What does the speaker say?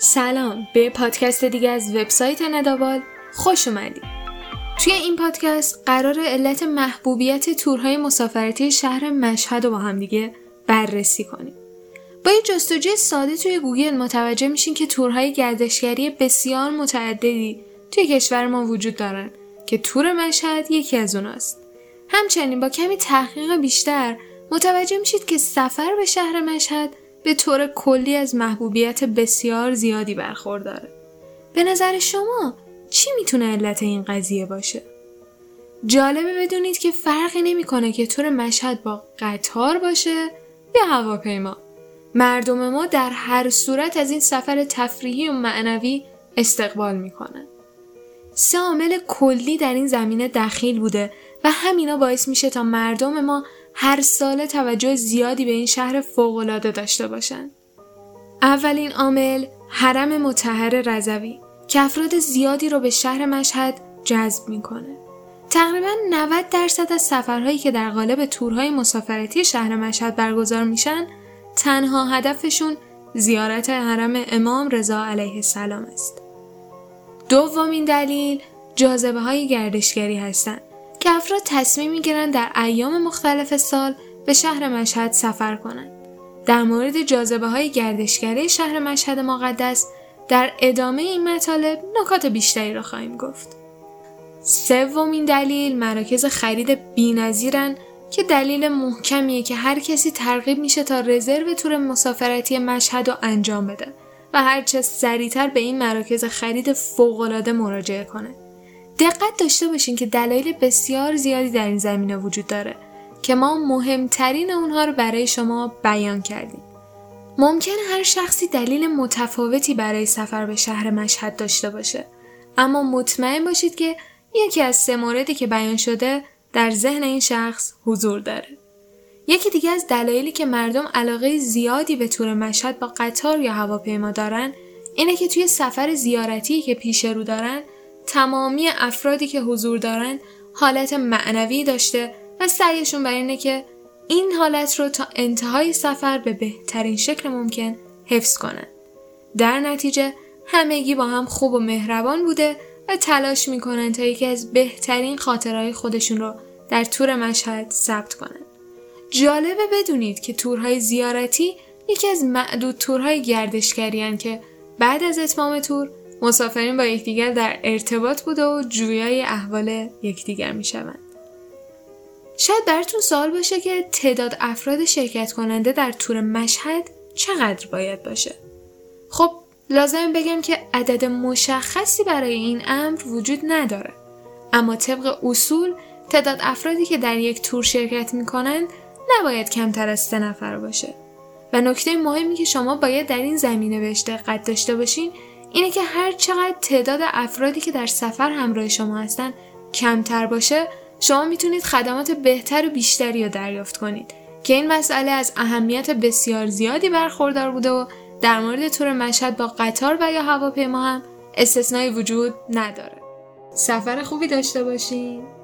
سلام، به پادکست دیگه از وبسایت نداوال خوش اومدید. توی این پادکست قراره علت محبوبیت تورهای مسافرتی شهر مشهد رو با هم دیگه بررسی کنیم. با یه جستجوی ساده توی گوگل متوجه میشین که تورهای گردشگری بسیار متعددی توی کشور ما وجود دارن که تور مشهد یکی از اوناست. همچنین با کمی تحقیق بیشتر متوجه میشید که سفر به شهر مشهد به طور کلی از محبوبیت بسیار زیادی برخورداره. به نظر شما چی میتونه علت این قضیه باشه؟ جالبه بدونید که فرقی نمیکنه که تور مشهد با قطار باشه یا هواپیما. مردم ما در هر صورت از این سفر تفریحی و معنوی استقبال میکنن. 3 عامل کلی در این زمینه دخیل بوده و همینا باعث میشه تا مردم ما هر سال توجه زیادی به این شهر فوق‌العاده داشته باشن. اولین عامل حرم مطهر رضوی که افراد زیادی رو به شهر مشهد جذب میکنه. تقریباً 90% از سفرهایی که در قالب تورهای مسافرتی شهر مشهد برگزار میشن تنها هدفشون زیارت حرم امام رضا علیه السلام است. دومین دلیل جاذبه‌های گردشگری هستند که افراد تصمیم میگیرن در ایام مختلف سال به شهر مشهد سفر کنند. در مورد جاذبه‌های گردشگری شهر مشهد مقدس در ادامه این مطالب نکات بیشتری را خواهیم گفت. سومین دلیل مراکز خرید بی‌نظیرن که دلیل محکمیه که هر کسی ترغیب میشه تا رزرو تور مسافرتی مشهد رو انجام بده و هرچه سریعتر به این مراکز خرید فوق‌العاده مراجعه کنه. دقت داشته باشین که دلایل بسیار زیادی در این زمینه وجود داره که ما مهمترین اونها رو برای شما بیان کردیم. ممکنه هر شخصی دلیل متفاوتی برای سفر به شهر مشهد داشته باشه، اما مطمئن باشید که یکی از 3 موردی که بیان شده در ذهن این شخص حضور داره. یکی دیگه از دلایلی که مردم علاقه زیادی به تور مشهد با قطار یا هواپیما دارن اینه که توی سفر زیارتی که پیش رو دارن تمامی افرادی که حضور دارن حالت معنوی داشته و سعیشون بر اینه که این حالت رو تا انتهای سفر به بهترین شکل ممکن حفظ کنن. در نتیجه همگی با هم خوب و مهربان بوده و تلاش میکنن تا یکی از بهترین خاطرهای خودشون رو در تور مشهد ثبت کنن. جالبه بدونید که تورهای زیارتی یکی از معدود تورهای گردشگری هستند که بعد از اتمام تور مسافرین با یکدیگر در ارتباط بوده و جویای احوال یکدیگر میشوند. شاید براتون سوال باشه که تعداد افراد شرکت کننده در تور مشهد چقدر باید باشه؟ خب لازم بگم که عدد مشخصی برای این امر وجود نداره، اما طبق اصول تعداد افرادی که در یک تور شرکت میکنند نباید کمتر از 3 نفر باشه. و نکته مهمی که شما باید در این زمینه بهش دقت داشته باشین اینه که هر چقدر تعداد افرادی که در سفر همراه شما هستن کمتر باشه، شما میتونید خدمات بهتر و بیشتری رو دریافت کنید که این مسئله از اهمیت بسیار زیادی برخوردار بوده و در مورد تور مشهد با قطار و یا هواپیما هم استثنایی وجود نداره. سفر خوبی داشته باشین.